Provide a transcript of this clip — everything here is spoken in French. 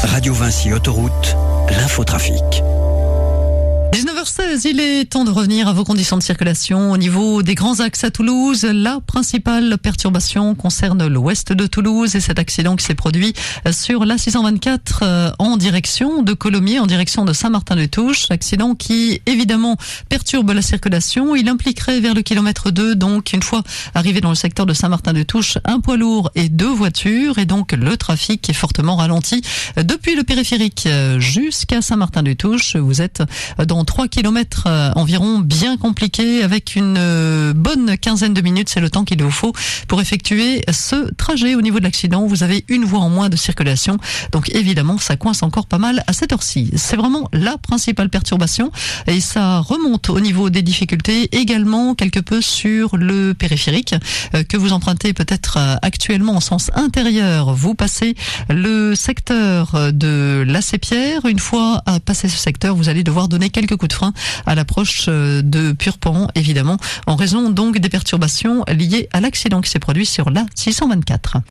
Radio Vinci Autoroute, l'infotrafic. 19h16, il est temps de revenir à vos conditions de circulation. Au niveau des grands axes à Toulouse, la principale perturbation concerne l'ouest de Toulouse et cet accident qui s'est produit sur la 624 en direction de Colomiers, en direction de Saint-Martin-de-Touches. Accident qui, évidemment, perturbe la circulation. Il impliquerait vers le kilomètre 2, donc une fois arrivé dans le secteur de Saint-Martin-de-Touches, un poids lourd et 2 voitures. Et donc le trafic est fortement ralenti depuis le périphérique jusqu'à Saint-Martin-de-Touches. Vous êtes dans 3 kilomètres environ, bien compliqué, avec une bonne quinzaine de minutes. C'est le temps qu'il vous faut pour effectuer ce trajet. Au niveau de l'accident, vous avez une voie en moins de circulation. Donc évidemment, ça coince encore pas mal à cette heure-ci. C'est vraiment la principale perturbation et ça remonte au niveau des difficultés également quelque peu sur le périphérique que vous empruntez peut-être actuellement en sens intérieur. Vous passez le secteur de la Sépierre. Une fois à passer ce secteur, vous allez devoir donner quelques coups de frein à l'approche de Purpan, évidemment, en raison donc des perturbations liées à l'accident qui s'est produit sur la 624.